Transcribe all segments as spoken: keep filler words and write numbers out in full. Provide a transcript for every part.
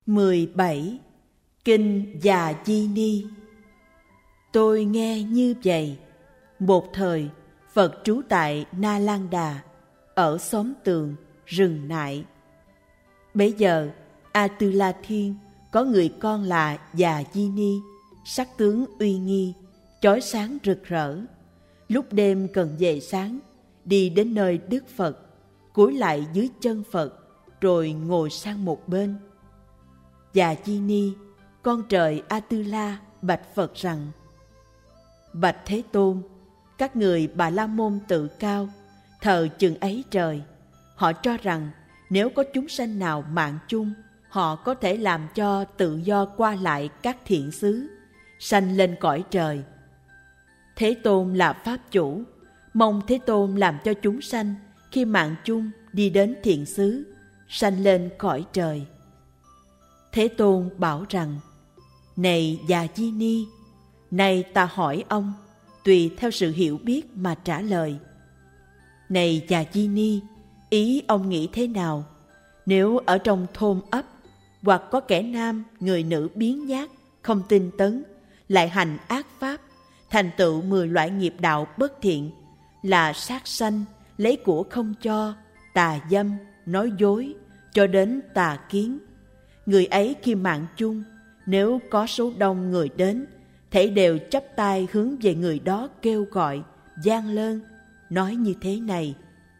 mười bảy. Kinh Già Di Ni. Tôi nghe như vậy. Một thời, Phật trú tại Na Lan Đà, ở xóm Tường, rừng Nại. Bấy giờ, Atula Thiên có người con là Già Di Ni, sắc tướng uy nghi, chói sáng rực rỡ. Lúc đêm cần về sáng, đi đến nơi Đức Phật, cúi lại dưới chân Phật, rồi ngồi sang một bên. Già Di Ni, con trời Atula, bạch Phật rằng: Bạch Thế Tôn, các người Bà La Môn tự cao, thờ chừng ấy trời. Họ cho rằng nếu có chúng sanh nào mạng chung, họ có thể làm cho tự do qua lại các thiện xứ, sanh lên cõi trời. Thế Tôn là Pháp chủ, mong Thế Tôn làm cho chúng sanh khi mạng chung đi đến thiện xứ, sanh lên cõi trời. Thế Tôn bảo rằng: Này Già Di Ni, nay ta hỏi ông, tùy theo sự hiểu biết mà trả lời. Này Già Di Ni, ý ông nghĩ thế nào? Nếu ở trong thôn ấp, hoặc có kẻ nam, người nữ biếng nhác, không tinh tấn, lại hành ác pháp, thành tựu mười loại nghiệp đạo bất thiện, là sát sanh, lấy của không cho, tà dâm, nói dối, cho đến tà kiến. Người ấy khi mạng chung, nếu có số đông người đến, thảy đều chắp tay hướng về người đó kêu gọi, van lơn, nói như thế này: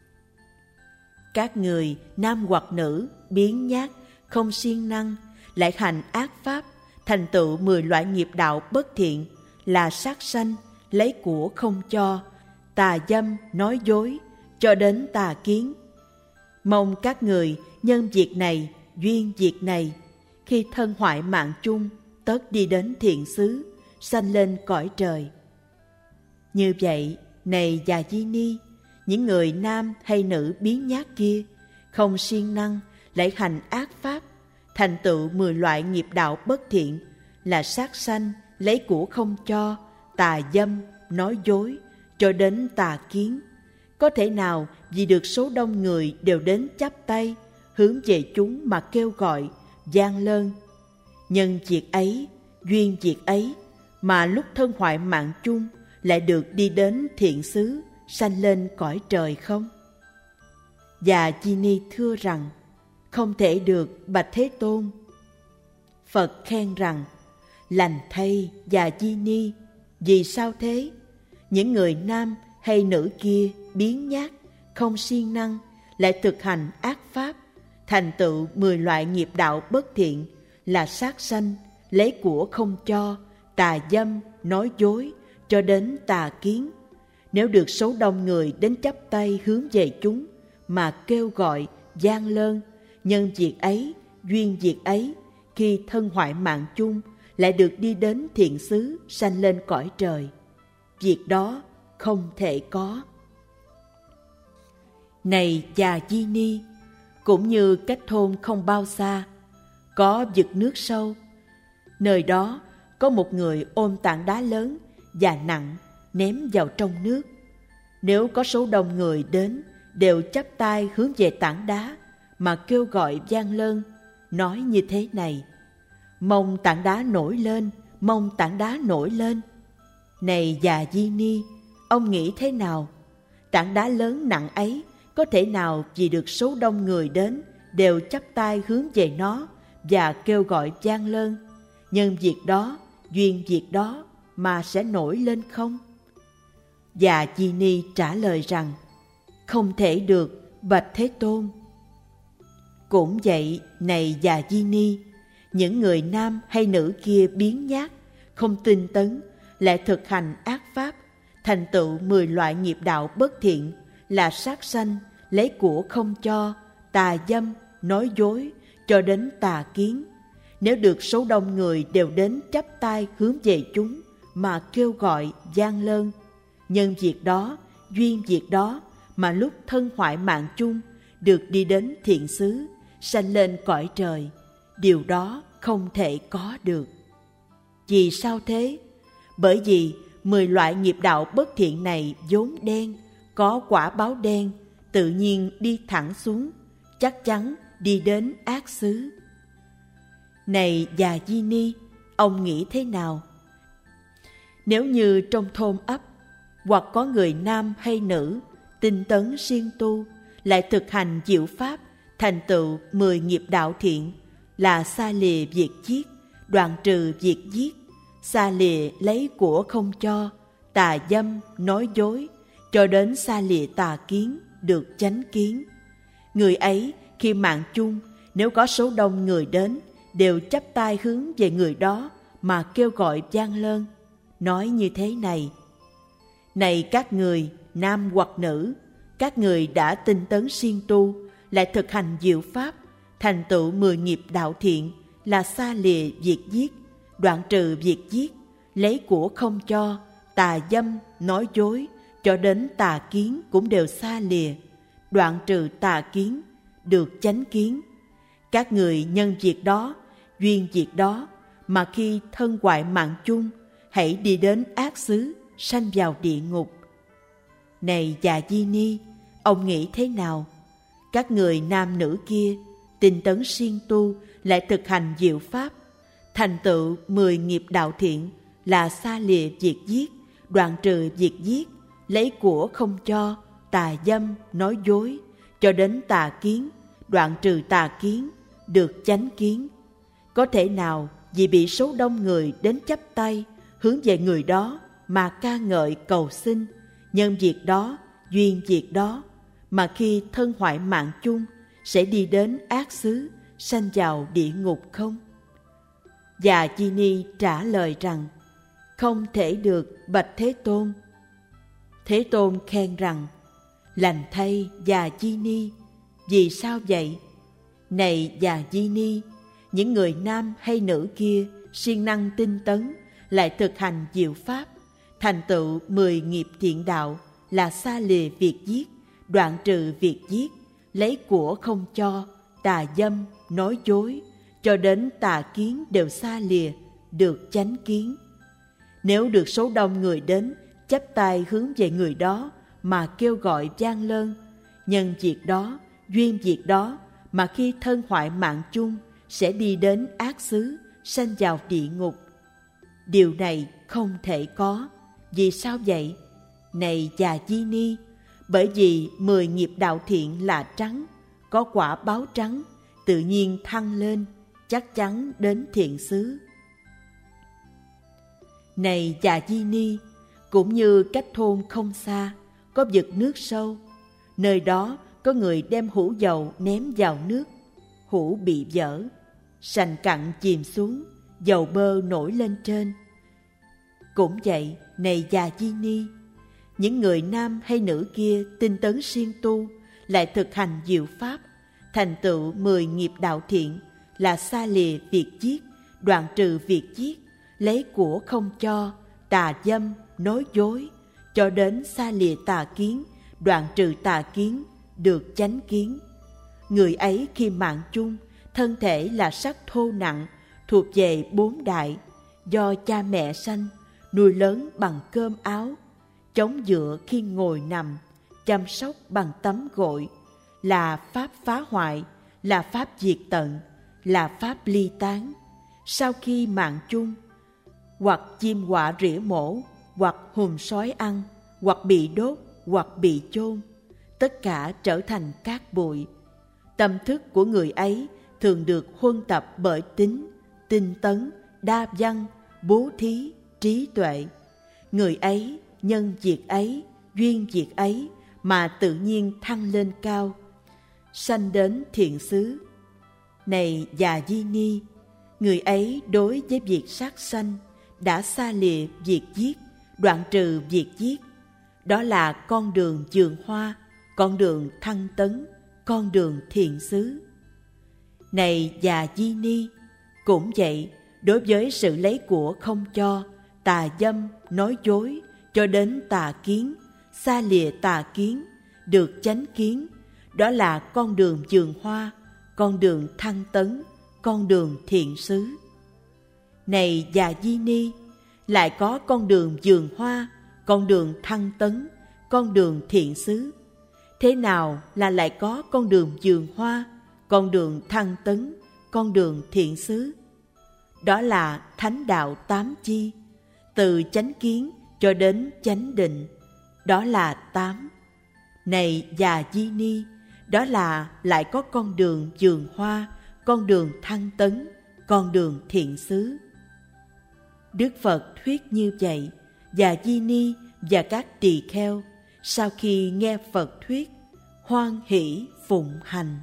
Các người nam hoặc nữ, biếng nhác, không siêng năng, lại hành ác pháp, thành tựu mười loại nghiệp đạo bất thiện, là sát sanh, lấy của không cho, tà dâm, nói dối, cho đến tà kiến. Mong các người nhân việc này, duyên việc này, khi thân hoại mạng chung, tất đi đến thiện xứ, sanh lên cõi trời. Như vậy, này Già Di Ni, những người nam hay nữ biếng nhác kia, không siêng năng, lại hành ác pháp, thành tựu mười loại nghiệp đạo bất thiện, là sát sanh, lấy của không cho, tà dâm, nói dối, cho đến tà kiến. Có thể nào vì được số đông người đều đến chắp tay, hướng về chúng mà kêu gọi, van lơn? Nhân việc ấy, duyên việc ấy, mà lúc thân hoại mạng chung lại được đi đến thiện xứ, sanh lên cõi trời không? Già Di Ni thưa rằng: Không thể được, bạch Thế Tôn. Phật khen rằng: Lành thay Già Di Ni, vì sao thế? Những người nam hay nữ kia biếng nhác, không siêng năng, lại thực hành ác pháp, thành tựu mười loại nghiệp đạo bất thiện, là sát sanh, lấy của không cho, tà dâm, nói dối, cho đến tà kiến. Nếu được số đông người đến chắp tay hướng về chúng mà kêu gọi, van lơn, nhân việc ấy, duyên việc ấy, khi thân hoại mạng chung, lại được đi đến thiện xứ, sanh lên cõi trời. Việc đó không thể có. Này Già Di Ni, cũng như cách thôn không bao xa, có vực nước sâu. Nơi đó có một người ôm tảng đá lớn và nặng ném vào trong nước. Nếu có số đông người đến, đều chắp tay hướng về tảng đá mà kêu gọi van lơn, nói như thế này: Mong tảng đá nổi lên, mong tảng đá nổi lên. Này Già Di Ni, ông nghĩ thế nào? Tảng đá lớn nặng ấy có thể nào vì được số đông người đến đều chắp tay hướng về nó và kêu gọi van lơn, nhân việc đó, duyên việc đó mà sẽ nổi lên không? Già Di Ni trả lời rằng: Không thể được, bạch Thế Tôn. Cũng vậy, này Già Di Ni, những người nam hay nữ kia biếng nhác, không tinh tấn, lại thực hành ác pháp, thành tựu mười loại nghiệp đạo bất thiện, là sát sanh, lấy của không cho, tà dâm, nói dối, cho đến tà kiến. Nếu được số đông người đều đến chắp tay hướng về chúng mà kêu gọi, van lơn, nhân việc đó, duyên việc đó, mà lúc thân hoại mạng chung, được đi đến thiện xứ, sanh lên cõi trời, điều đó không thể có được. Vì sao thế? Bởi vì mười loại nghiệp đạo bất thiện này vốn đen, có quả báo đen, tự nhiên đi thẳng xuống, chắc chắn đi đến ác xứ. Này Già Di Ni, ông nghĩ thế nào? Nếu như trong thôn ấp, hoặc có người nam hay nữ, tinh tấn siêng tu, lại thực hành diệu pháp, thành tựu mười nghiệp đạo thiện, là xa lìa việc giết, đoạn trừ việc giết, xa lìa lấy của không cho, tà dâm, nói dối, cho đến xa lìa tà kiến, được chánh kiến. Người ấy khi mạng chung, nếu có số đông người đến, đều chắp tay hướng về người đó mà kêu gọi vang lơn, nói như thế này: Này các người, nam hoặc nữ, các người đã tinh tấn siêng tu, lại thực hành diệu pháp, thành tựu mười nghiệp đạo thiện, là xa lìa việc giết, đoạn trừ việc giết, lấy của không cho, tà dâm, nói dối, cho đến tà kiến cũng đều xa lìa, đoạn trừ tà kiến, được chánh kiến. Các người nhân việc đó, duyên việc đó, mà khi thân hoại mạng chung, hãy đi đến ác xứ, sanh vào địa ngục. Này Già Di Ni, ông nghĩ thế nào? Các người nam nữ kia, tinh tấn siêng tu, lại thực hành diệu pháp, thành tựu mười nghiệp đạo thiện, là xa lìa việc giết, đoạn trừ việc giết, lấy của không cho, tà dâm, nói dối, cho đến tà kiến, đoạn trừ tà kiến, được chánh kiến. Có thể nào vì bị số đông người đến chắp tay hướng về người đó mà ca ngợi cầu xin, nhân việc đó, duyên việc đó, mà khi thân hoại mạng chung sẽ đi đến ác xứ, sanh vào địa ngục không? Già Di Ni trả lời rằng: Không thể được, bạch Thế Tôn. Thế Tôn khen rằng: Lành thay Già Di Ni, vì sao vậy? Này Già Di Ni, những người nam hay nữ kia siêng năng tinh tấn, lại thực hành diệu pháp, thành tựu mười nghiệp thiện đạo, là xa lìa việc giết, đoạn trừ việc giết, lấy của không cho, tà dâm, nói dối, cho đến tà kiến đều xa lìa, được chánh kiến. Nếu được số đông người đến chắp tay hướng về người đó mà kêu gọi vang lơn, nhân việc đó, duyên việc đó, mà khi thân hoại mạng chung sẽ đi đến ác xứ, sanh vào địa ngục. Điều này không thể có. Vì sao vậy? Này Già Di Ni, bởi vì mười nghiệp đạo thiện là trắng, có quả báo trắng, tự nhiên thăng lên, chắc chắn đến thiện xứ. Này Già Di Ni, cũng như cách thôn không xa, có vực nước sâu, nơi đó có người đem hũ dầu ném vào nước, hũ bị vỡ, sành cặn chìm xuống, dầu bơ nổi lên trên. Cũng vậy, này Già Di Ni, những người nam hay nữ kia tinh tấn siêng tu, lại thực hành diệu pháp, thành tựu mười nghiệp đạo thiện, là xa lìa việc giết, đoạn trừ việc giết, lấy của không cho, tà dâm, nói dối, cho đến xa lìa tà kiến, đoạn trừ tà kiến, được chánh kiến. Người ấy khi mạng chung, thân thể là sắc thô nặng, thuộc về bốn đại, do cha mẹ sanh, nuôi lớn bằng cơm áo, chống dựa khi ngồi nằm, chăm sóc bằng tắm gội, là pháp phá hoại, là pháp diệt tận, là pháp ly tán. Sau khi mạng chung, hoặc chim quạ rỉa mổ, hoặc hùm sói ăn, hoặc bị đốt, hoặc bị chôn, tất cả trở thành cát bụi. Tâm thức của người ấy thường được huân tập bởi tính, tinh tấn, đa văn, bố thí, trí tuệ. Người ấy nhân việc ấy, duyên việc ấy mà tự nhiên thăng lên cao, sanh đến thiện xứ. Này Già Di Ni, người ấy đối với việc sát sanh đã xa lìa việc giết, đoạn trừ việc giết. Đó là con đường vườn hoa, con đường thăng tấn, con đường thiện xứ. Này Già Di Ni, cũng vậy, đối với sự lấy của không cho, tà dâm, nói dối, cho đến tà kiến, xa lìa tà kiến, được chánh kiến. Đó là con đường vườn hoa, con đường thăng tấn, con đường thiện xứ. Này Già Di Ni, lại có con đường vườn hoa, con đường thăng tấn, con đường thiện xứ. Thế nào là lại có con đường vườn hoa, con đường thăng tấn, con đường thiện xứ? đó là thánh đạo tám chi. Từ chánh kiến cho đến chánh định, đó là tám. Này Già Di Ni, đó là lại có con đường vườn hoa, con đường thăng tấn, con đường thiện xứ. Đức Phật thuyết như vậy, Già Di Ni và các tỳ kheo sau khi nghe Phật thuyết, hoan hỷ phụng hành.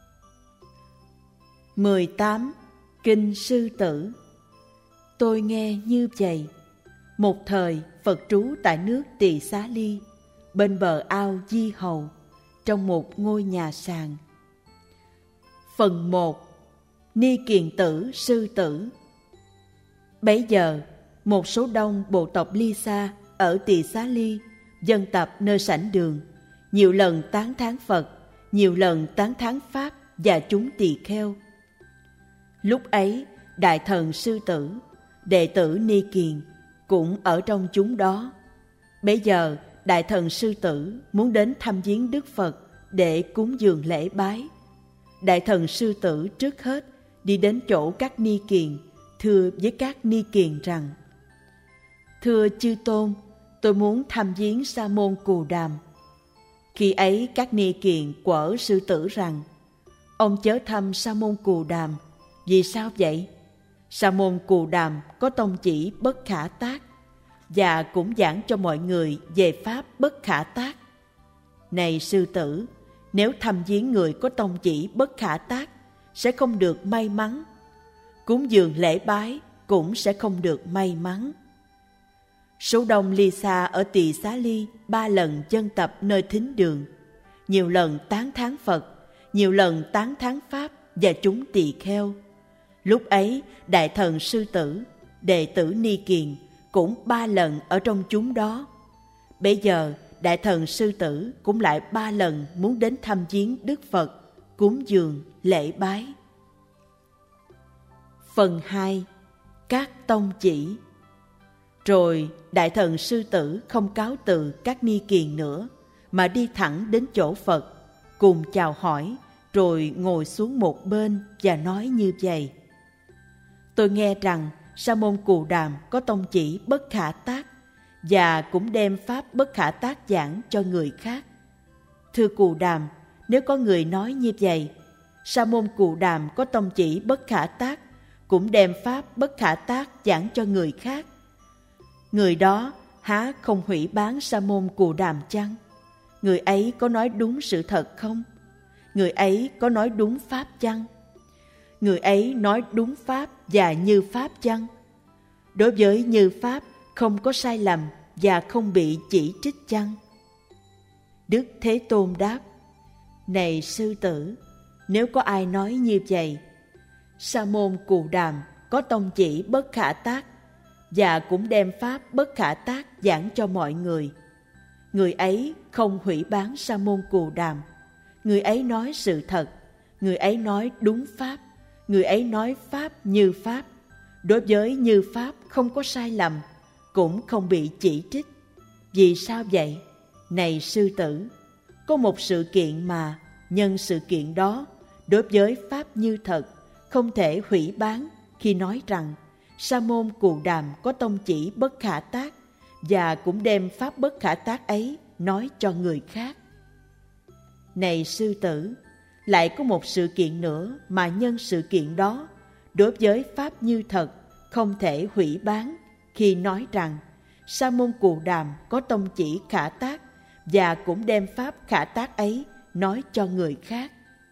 mười tám. Kinh Sư Tử. Tôi nghe như vậy. Một thời Phật trú tại nước Tỳ Xá Ly, bên bờ ao Di Hầu, trong một ngôi nhà sàn. Phần một. Ni Kiền Tử Sư Tử. Bấy giờ, một số đông bộ tộc Ly Sa ở Tỳ Xá Ly dân tập nơi sảnh đường, nhiều lần tán thán Phật, nhiều lần tán thán Pháp và chúng tỳ kheo. Lúc ấy, Đại Thần Sư Tử, đệ tử Ni Kiền, cũng ở trong chúng đó. Bấy giờ, Đại Thần Sư Tử muốn đến thăm viếng Đức Phật để cúng dường lễ bái. Đại Thần Sư Tử trước hết đi đến chỗ các Ni Kiền, thưa với các Ni Kiền rằng: Thưa Chư Tôn, tôi muốn thăm viếng Sa môn Cù Đàm. Khi ấy các Ni Kiền quở Sư Tử rằng: Ông chớ thăm Sa môn Cù Đàm. Vì sao vậy? Sa môn Cù Đàm có tông chỉ bất khả tác, và cũng giảng cho mọi người về pháp bất khả tác. Này Sư Tử, nếu thăm viếng người có tông chỉ bất khả tác, sẽ không được may mắn. Cúng dường lễ bái cũng sẽ không được may mắn. Số đông Ly Sa ở Tỳ Xá Ly ba lần dân tập nơi thính đường, nhiều lần tán thán Phật, nhiều lần tán thán Pháp và chúng tỳ kheo. Lúc ấy, Đại Thần Sư Tử, đệ tử Ni Kiền, cũng ba lần ở trong chúng đó. Bây giờ, Đại Thần Sư Tử cũng lại ba lần muốn đến thăm viếng Đức Phật, cúng dường lễ bái. Phần hai. Các tông chỉ. Rồi Đại Thần Sư Tử không cáo từ các Ni Kiền nữa, mà đi thẳng đến chỗ Phật, cùng chào hỏi, rồi ngồi xuống một bên và nói như vậy: Tôi nghe rằng Sa môn Cù Đàm có tông chỉ bất khả tác, và cũng đem pháp bất khả tác giảng cho người khác. Thưa Cù Đàm, nếu có người nói như vậy, Sa môn Cù Đàm có tông chỉ bất khả tác, cũng đem pháp bất khả tác giảng cho người khác, người đó há không hủy bán Sa môn Cù Đàm chăng? Người ấy có nói đúng sự thật không? Người ấy có nói đúng pháp chăng? Người ấy nói đúng pháp và như pháp chăng? Đối với như pháp không có sai lầm và không bị chỉ trích chăng? Đức Thế Tôn đáp: Này Sư Tử, nếu có ai nói như vậy, Sa môn Cù Đàm có tông chỉ bất khả tác, và cũng đem pháp bất khả tác giảng cho mọi người. Người ấy không hủy bán Sa môn Cù Đàm. Người ấy nói sự thật, người ấy nói đúng pháp, người ấy nói pháp như pháp. Đối với như pháp không có sai lầm, cũng không bị chỉ trích. Vì sao vậy? Này Sư Tử, có một sự kiện mà nhân sự kiện đó, đối với pháp như thật, không thể hủy bán khi nói rằng Sa môn Cù Đàm có tông chỉ bất khả tác, và cũng đem pháp bất khả tác ấy nói cho người khác. Này Sư Tử, lại có một sự kiện nữa mà nhân sự kiện đó, đối với pháp như thật, không thể hủy bán khi nói rằng Sa môn Cù Đàm có tông chỉ khả tác, và cũng đem pháp khả tác ấy nói cho người khác.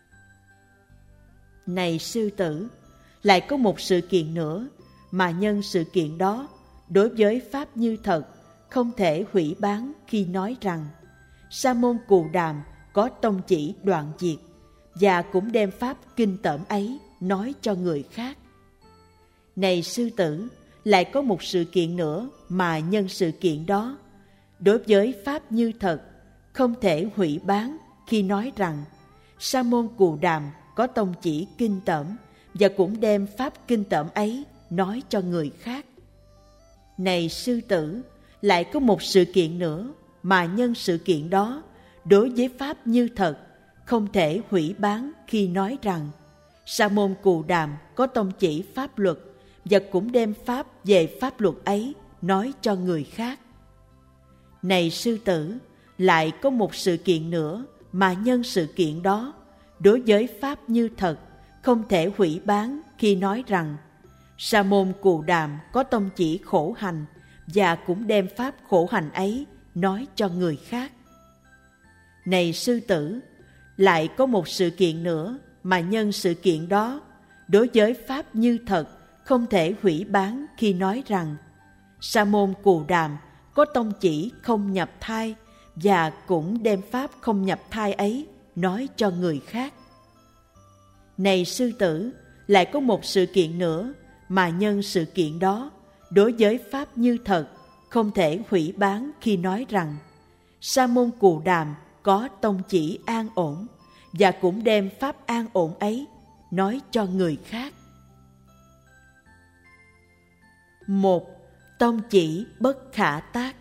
Này Sư Tử, lại có một sự kiện nữa mà nhân sự kiện đó, đối với pháp như thật, không thể hủy bán khi nói rằng Sa môn Cù Đàm có tông chỉ đoạn diệt, và cũng đem pháp kinh tởm ấy nói cho người khác. Này Sư Tử, lại có một sự kiện nữa mà nhân sự kiện đó, đối với pháp như thật, không thể hủy bán khi nói rằng Sa môn Cù Đàm có tông chỉ kinh tởm, và cũng đem pháp kinh tởm ấy nói cho người khác. Này Sư Tử, lại có một sự kiện nữa mà nhân sự kiện đó, đối với pháp như thật, không thể hủy bán khi nói rằng Sa môn Cù Đàm có tông chỉ pháp luật, và cũng đem pháp về pháp luật ấy nói cho người khác. Này sư tử, lại có một sự kiện nữa mà nhân sự kiện đó, đối với pháp như thật, không thể hủy bán khi nói rằng Sa môn Cù Đàm có tông chỉ khổ hành và cũng đem pháp khổ hành ấy nói cho người khác. Này sư tử, lại có một sự kiện nữa mà nhân sự kiện đó, đối với pháp như thật, không thể hủy bán khi nói rằng Sa môn Cù Đàm có tông chỉ không nhập thai và cũng đem pháp không nhập thai ấy nói cho người khác. Này sư tử, lại có một sự kiện nữa mà nhân sự kiện đó, đối với pháp như thật, không thể hủy bán khi nói rằng Sa môn Cù Đàm có tông chỉ an ổn và cũng đem pháp an ổn ấy nói cho người khác. Một, tông chỉ bất khả tác.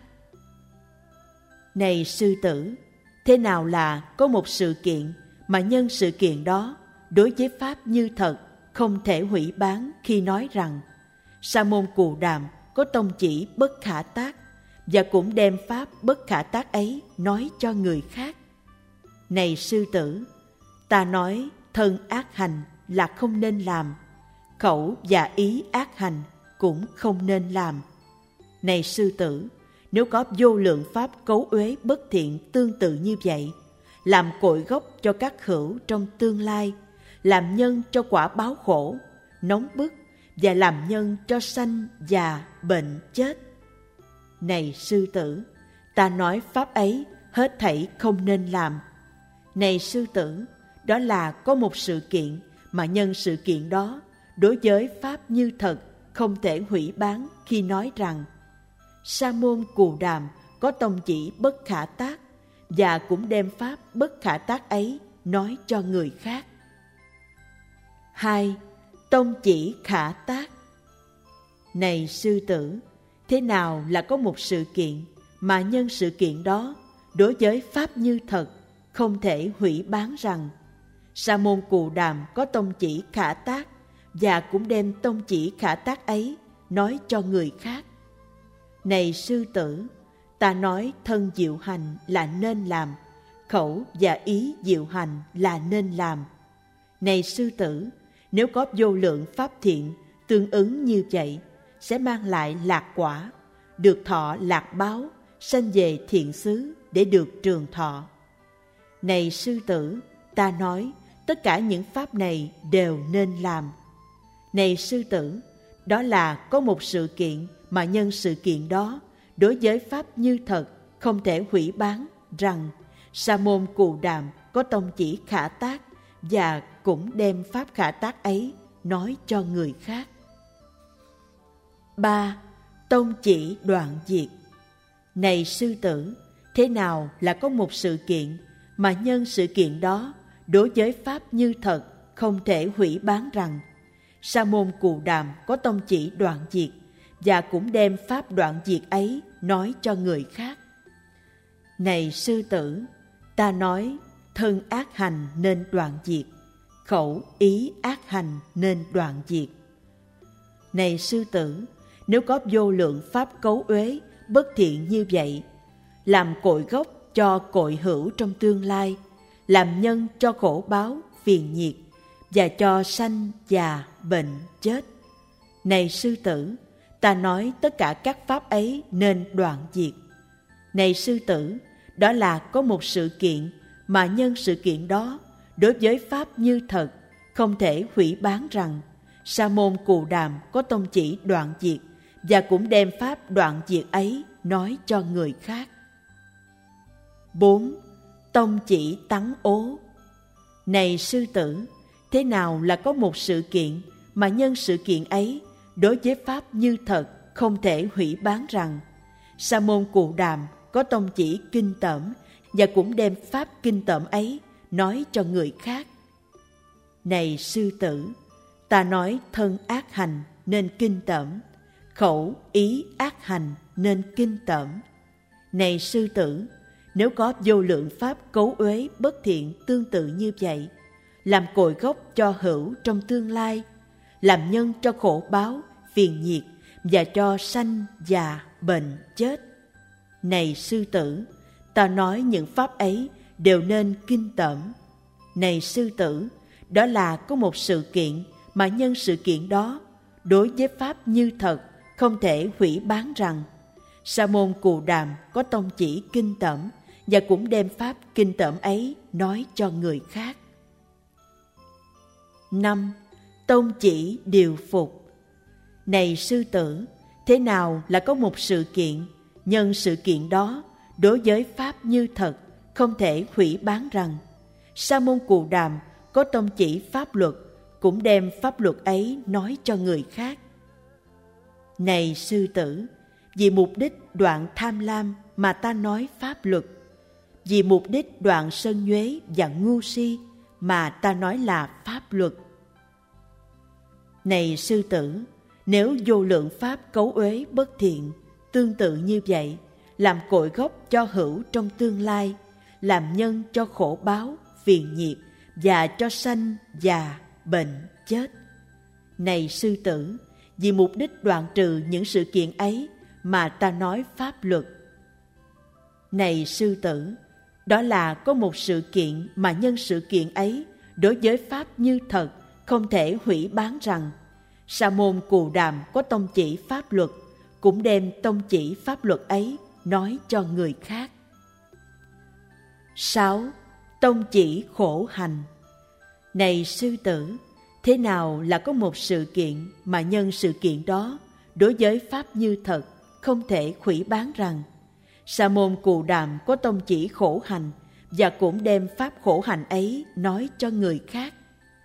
Này sư tử, thế nào là có một sự kiện mà nhân sự kiện đó, đối với pháp như thật, không thể hủy bán khi nói rằng Sa môn Cù Đàm có tông chỉ bất khả tác và cũng đem pháp bất khả tác ấy nói cho người khác. Này sư tử, ta nói thân ác hành là không nên làm, khẩu và ý ác hành cũng không nên làm. Này sư tử, nếu có vô lượng pháp cấu uế bất thiện tương tự như vậy, làm cội gốc cho các hữu trong tương lai, làm nhân cho quả báo khổ, nóng bức và làm nhân cho sanh, già, bệnh, chết. Này sư tử, ta nói pháp ấy hết thảy không nên làm. Này sư tử, đó là có một sự kiện mà nhân sự kiện đó, đối với pháp như thật, không thể hủy bán khi nói rằng Sa môn Cù Đàm có tông chỉ bất khả tác và cũng đem pháp bất khả tác ấy nói cho người khác. Hai, tông chỉ khả tác. Này sư tử, thế nào là có một sự kiện mà nhân sự kiện đó, đối với pháp như thật, không thể hủy bán rằng Sa môn Cù Đàm có tông chỉ khả tác và cũng đem tông chỉ khả tác ấy nói cho người khác. Này sư tử, ta nói thân diệu hành là nên làm, khẩu và ý diệu hành là nên làm. Này sư tử, nếu có vô lượng pháp thiện tương ứng như vậy, sẽ mang lại lạc quả, được thọ lạc báo, sanh về thiện xứ để được trường thọ. Này sư tử, ta nói tất cả những pháp này đều nên làm. Này sư tử, đó là có một sự kiện mà nhân sự kiện đó, đối với pháp như thật, không thể hủy bán rằng Sa môn Cù Đàm có tông chỉ khả tác và cũng đem pháp khả tác ấy nói cho người khác. Ba, tông chỉ đoạn diệt. Này sư tử, thế nào là có một sự kiện mà nhân sự kiện đó, đối với pháp như thật, không thể hủy bán rằng Sa môn Cù Đàm có tông chỉ đoạn diệt và cũng đem pháp đoạn diệt ấy nói cho người khác. Này sư tử, ta nói thân ác hành nên đoạn diệt, khẩu ý ác hành nên đoạn diệt. Này sư tử, nếu có vô lượng pháp cấu uế bất thiện như vậy, làm cội gốc cho cội hữu trong tương lai, làm nhân cho khổ báo, phiền nhiệt và cho sanh, già, bệnh, chết. Này sư tử, ta nói tất cả các pháp ấy nên đoạn diệt. Này sư tử, đó là có một sự kiện mà nhân sự kiện đó, đối với pháp như thật, không thể hủy bán rằng Sa môn Cù Đàm có tông chỉ đoạn diệt và cũng đem pháp đoạn diệt ấy nói cho người khác. Bốn, tông chỉ tắng ố. Này sư tử, thế nào là có một sự kiện mà nhân sự kiện ấy, đối với pháp như thật, không thể hủy bán rằng Sa môn Cù Đàm có tông chỉ kinh tởm và cũng đem pháp kinh tởm ấy nói cho người khác. Này sư tử, ta nói thân ác hành nên kinh tởm, khẩu ý ác hành nên kinh tởm. Này sư tử, nếu có vô lượng pháp cấu uế bất thiện tương tự như vậy, làm cội gốc cho hữu trong tương lai, làm nhân cho khổ báo, phiền nhiệt và cho sanh già bệnh chết. Này sư tử, ta nói những pháp ấy đều nên kinh tởm. Này sư tử, đó là có một sự kiện mà nhân sự kiện đó, đối với pháp như thật, không thể hủy bán rằng Sa môn Cù Đàm có tông chỉ kinh tởm và cũng đem pháp kinh tởm ấy nói cho người khác. Năm. Tông chỉ điều phục. Này sư tử, thế nào là có một sự kiện, nhân sự kiện đó, đối với pháp như thật, không thể hủy bán rằng Sa môn Cù Đàm có tông chỉ pháp luật, cũng đem pháp luật ấy nói cho người khác. Này sư tử, vì mục đích đoạn tham lam mà ta nói pháp luật, vì mục đích đoạn sân nhuế và ngu si mà ta nói là pháp luật. Này sư tử, nếu vô lượng pháp cấu uế bất thiện, tương tự như vậy, làm cội gốc cho hữu trong tương lai, làm nhân cho khổ báo, phiền nhiệt và cho sanh, già, bệnh, chết. Này sư tử, vì mục đích đoạn trừ những sự kiện ấy mà ta nói pháp luật. Này sư tử, đó là có một sự kiện mà nhân sự kiện ấy, đối với pháp như thật, không thể hủy bán rằng Sa môn Cù Đàm có tông chỉ pháp luật, cũng đem tông chỉ pháp luật ấy nói cho người khác. Sáu. Tông chỉ khổ hành. Này sư tử, thế nào là có một sự kiện mà nhân sự kiện đó, đối với pháp như thật, không thể hủy bán rằng Sa môn Cù Đàm có tông chỉ khổ hành và cũng đem pháp khổ hành ấy nói cho người khác.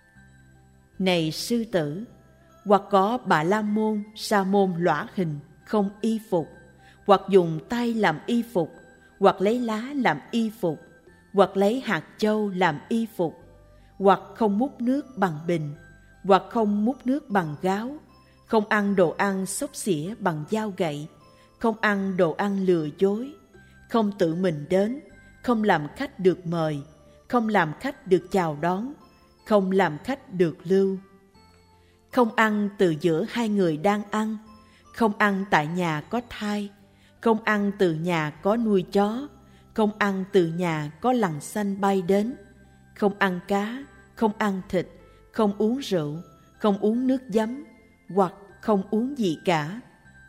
Này sư tử, hoặc có Bà La Môn, Sa môn lõa hình, không y phục, hoặc dùng tay làm y phục, hoặc lấy lá làm y phục, hoặc lấy hạt châu làm y phục, hoặc không múc nước bằng bình, hoặc không múc nước bằng gáo, không ăn đồ ăn xốc xỉa bằng dao gậy, không ăn đồ ăn lừa dối, không tự mình đến, không làm khách được mời, không làm khách được chào đón, không làm khách được lưu, không ăn từ giữa hai người đang ăn, không ăn tại nhà có thai, không ăn từ nhà có nuôi chó, không ăn từ nhà có lằn xanh bay đến, không ăn cá, không ăn thịt, không uống rượu, không uống nước giấm, hoặc không uống gì cả.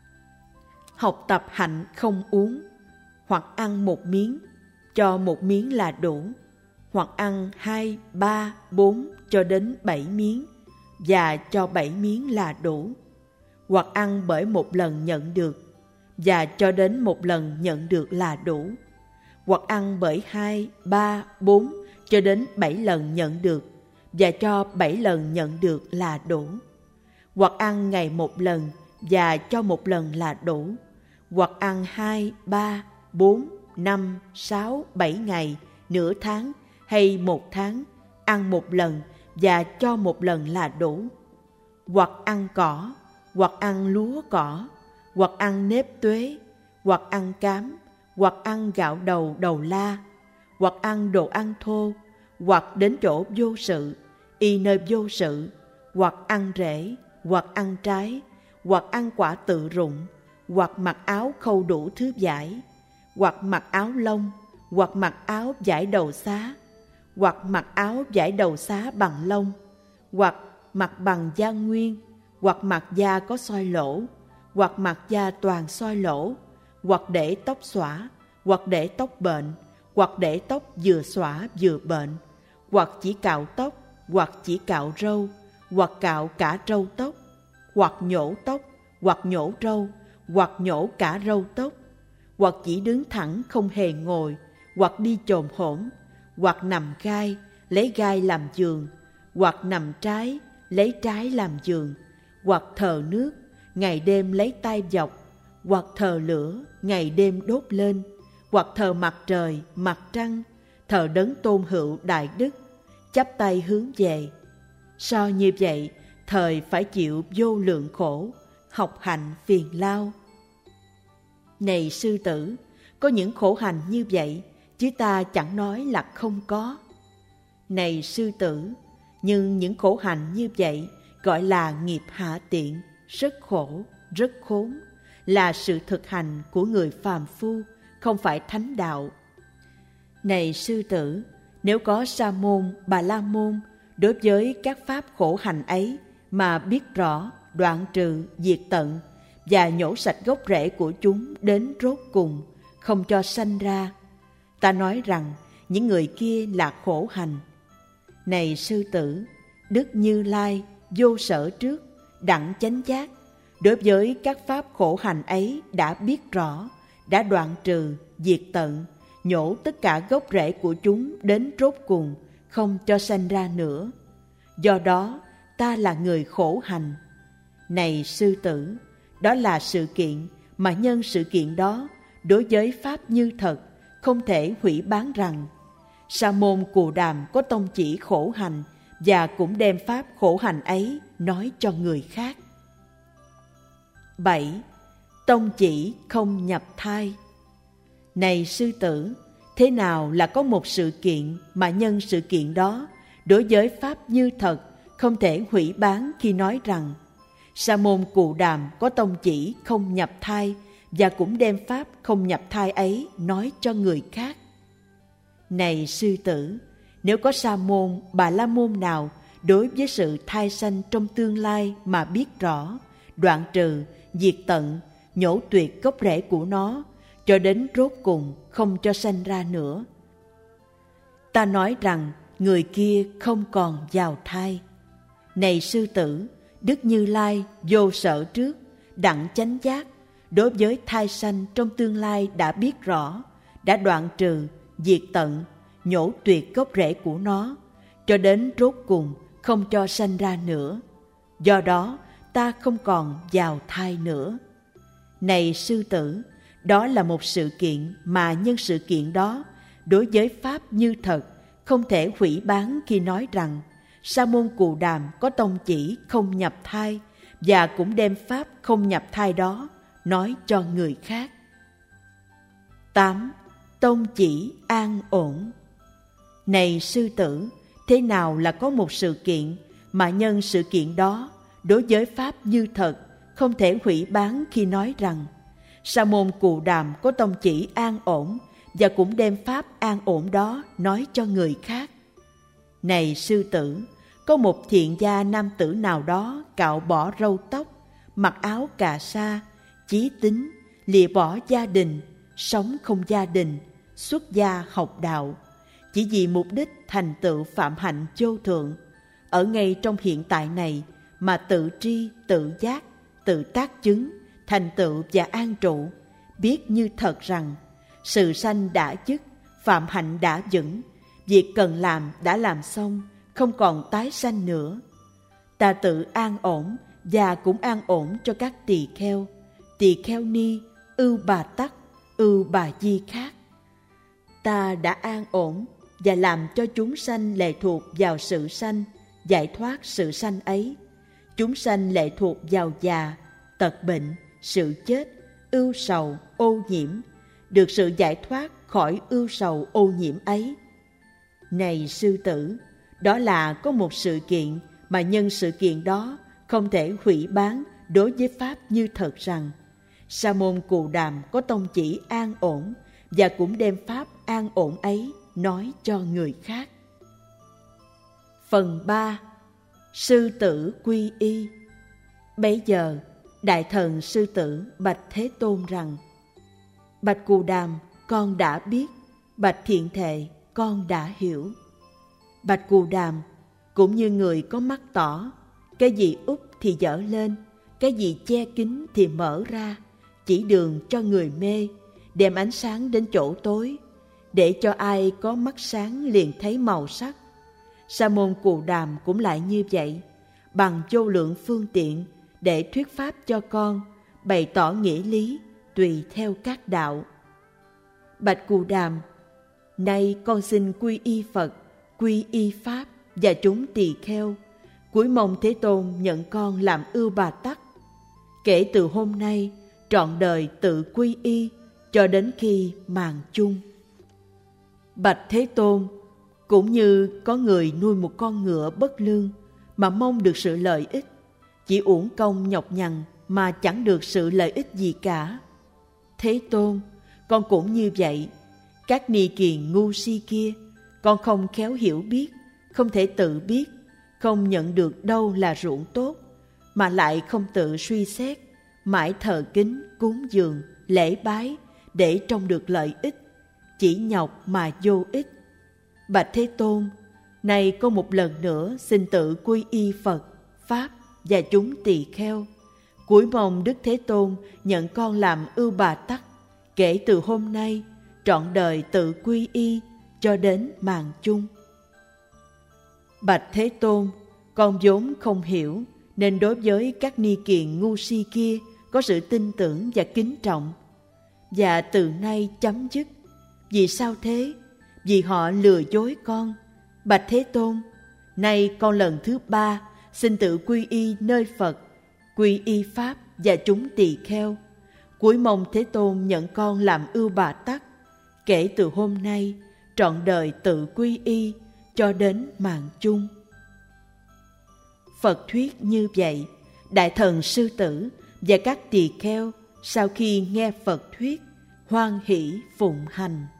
Học tập hạnh không uống, hoặc ăn một miếng, cho một miếng là đủ, hoặc ăn hai, ba, bốn cho đến bảy miếng, và cho bảy miếng là đủ, hoặc ăn bởi một lần nhận được, và cho đến một lần nhận được là đủ, hoặc ăn bởi hai, ba, bốn cho đến bảy lần nhận được, và cho bảy lần nhận được là đủ, hoặc ăn ngày một lần và cho một lần là đủ, hoặc ăn hai, ba, bốn, năm, sáu, bảy ngày, nửa tháng hay một tháng, ăn một lần và cho một lần là đủ, hoặc ăn cỏ, hoặc ăn lúa cỏ, hoặc ăn nếp tuế, hoặc ăn cám, hoặc ăn gạo đầu đầu la, hoặc ăn đồ ăn thô, hoặc đến chỗ vô sự, y nơi vô sự, hoặc ăn rễ, hoặc ăn trái, hoặc ăn quả tự rụng, hoặc mặc áo khâu đủ thứ vải, hoặc mặc áo lông, hoặc mặc áo vải đầu xá, hoặc mặc áo vải đầu xá bằng lông, hoặc mặc bằng da nguyên, hoặc mặc da có xoay lỗ, hoặc mặc da toàn xoay lỗ, hoặc để tóc xõa, hoặc để tóc bệnh, hoặc để tóc vừa xõa vừa bệnh, hoặc chỉ cạo tóc, hoặc chỉ cạo râu, hoặc cạo cả râu tóc, hoặc nhổ tóc, hoặc nhổ râu, hoặc nhổ cả râu tóc, hoặc chỉ đứng thẳng không hề ngồi, hoặc đi chồm hổm, hoặc nằm gai, lấy gai làm giường, hoặc nằm trái, lấy trái làm giường, hoặc thờ nước, ngày đêm lấy tay dọc, hoặc thờ lửa, ngày đêm đốt lên, hoặc thờ mặt trời, mặt trăng, thờ đấng tôn hữu đại đức, chắp tay hướng về. So như vậy, thời phải chịu vô lượng khổ, học hạnh phiền lao. Này sư tử, có những khổ hành như vậy, chứ ta chẳng nói là không có. Này sư tử, nhưng những khổ hành như vậy gọi là nghiệp hạ tiện. rất khổ, rất khốn, là sự thực hành của người phàm phu, không phải thánh đạo. Này sư tử, nếu có Sa môn, Bà la môn đối với các pháp khổ hành ấy mà biết rõ, đoạn trừ, diệt tận và nhổ sạch gốc rễ của chúng đến rốt cùng, không cho sanh ra, ta nói rằng những người kia là khổ hành. Này sư tử, Đức Như Lai vô sở trước, đẳng chánh giác, đối với các pháp khổ hành ấy đã biết rõ, đã đoạn trừ, diệt tận, nhổ tất cả gốc rễ của chúng đến rốt cùng, không cho sanh ra nữa. Do đó, ta là người khổ hành. Này sư tử, đó là sự kiện mà nhân sự kiện đó, đối với pháp như thật, không thể hủy bán rằng Sa môn Cù Đàm có tông chỉ khổ hành và cũng đem pháp khổ hành ấy nói cho người khác. bảy. Tông chỉ không nhập thai. Này sư tử, thế nào là có một sự kiện mà nhân sự kiện đó, đối với pháp như thật, không thể hủy bán khi nói rằng Sa môn Cù Đàm có tông chỉ không nhập thai và cũng đem pháp không nhập thai ấy nói cho người khác? Này sư tử, nếu có Sa môn, Bà la môn nào đối với sự thai sanh trong tương lai mà biết rõ, đoạn trừ, diệt tận, nhổ tuyệt gốc rễ của nó, cho đến rốt cùng không cho sanh ra nữa, ta nói rằng người kia không còn vào thai. Này sư tử, Đức Như Lai vô sở trước, đẳng chánh giác, đối với thai sanh trong tương lai đã biết rõ, đã đoạn trừ, diệt tận, nhổ tuyệt gốc rễ của nó, cho đến rốt cùng không cho sanh ra nữa. Do đó, ta không còn vào thai nữa. Này sư tử, đó là một sự kiện mà nhân sự kiện đó, đối với pháp như thật, không thể hủy bán khi nói rằng Sa môn Cù Đàm có tông chỉ không nhập thai và cũng đem pháp không nhập thai đó nói cho người khác. tám. Tông chỉ an ổn. Này sư tử, thế nào là có một sự kiện mà nhân sự kiện đó, đối với pháp như thật, không thể hủy bán khi nói rằng Sa môn Cù Đàm có tông chỉ an ổn và cũng đem pháp an ổn đó nói cho người khác? Này sư tử, có một thiện gia nam tử nào đó cạo bỏ râu tóc, mặc áo cà sa, chí tín, lìa bỏ gia đình, sống không gia đình, xuất gia học đạo, chỉ vì mục đích thành tựu phạm hạnh vô thượng, ở ngay trong hiện tại này mà tự tri, tự giác, tự tác chứng, thành tựu và an trụ, biết như thật rằng sự sanh đã dứt, phạm hạnh đã vững, việc cần làm đã làm xong, không còn tái sanh nữa. Ta tự an ổn và cũng an ổn cho các tỳ kheo, tỳ kheo ni, ưu bà tắc, ưu bà di khác. Ta đã an ổn và làm cho chúng sanh lệ thuộc vào sự sanh, giải thoát sự sanh ấy. Chúng sanh lệ thuộc vào già, tật bệnh, sự chết, ưu sầu, ô nhiễm, được sự giải thoát khỏi ưu sầu ô nhiễm ấy. Này sư tử, đó là có một sự kiện mà nhân sự kiện đó không thể hủy bán đối với pháp như thật rằng Sa môn Cù Đàm có tông chỉ an ổn và cũng đem pháp an ổn ấy nói cho người khác. Phần ba. Sư tử quy y. Bấy giờ, Đại thần sư tử bạch Thế Tôn rằng: Bạch Cù Đàm, con đã biết. Bạch Thiện Thệ, con đã hiểu. Bạch Cù Đàm, cũng như người có mắt tỏ, cái gì úp thì dở lên, cái gì che kín thì mở ra, chỉ đường cho người mê, đem ánh sáng đến chỗ tối, để cho ai có mắt sáng liền thấy màu sắc. Sa môn Cù Đàm cũng lại như vậy, bằng vô lượng phương tiện để thuyết pháp cho con, bày tỏ nghĩa lý tùy theo các đạo. Bạch Cù Đàm, nay con xin quy y Phật, quy y Pháp và chúng tỳ kheo, cúi mong Thế Tôn nhận con làm ưu bà tắc. Kể từ hôm nay, trọn đời tự quy y cho đến khi màng chung. Bạch Thế Tôn, cũng như có người nuôi một con ngựa bất lương mà mong được sự lợi ích, chỉ uổng công nhọc nhằn mà chẳng được sự lợi ích gì cả. Thế Tôn, con cũng như vậy. Các ni kiền ngu si kia, con không khéo hiểu biết, không thể tự biết, không nhận được đâu là ruộng tốt, mà lại không tự suy xét, mãi thờ kính, cúng dường, lễ bái để trông được lợi ích, chỉ nhọc mà vô ích. Bạch Thế Tôn, này con một lần nữa xin tự quy y Phật, Pháp và chúng tỳ kheo, cúi mong Đức Thế Tôn nhận con làm ưu bà tắc, kể từ hôm nay trọn đời tự quy y cho đến màn chung. Bạch Thế Tôn, con vốn không hiểu, nên đối với các ni kiền ngu si kia có sự tin tưởng và kính trọng, và từ nay chấm dứt. Vì sao thế? Vì họ lừa dối con. Bạch Thế Tôn, nay con lần thứ ba xin tự quy y nơi Phật, quy y Pháp và chúng tỳ kheo, cúi mong Thế Tôn nhận con làm ưu bà tắc, kể từ hôm nay trọn đời tự quy y cho đến màn chung. Phật thuyết như vậy, Đại Thần Sư Tử và các tỳ kheo sau khi nghe Phật thuyết hoan hỷ phụng hành.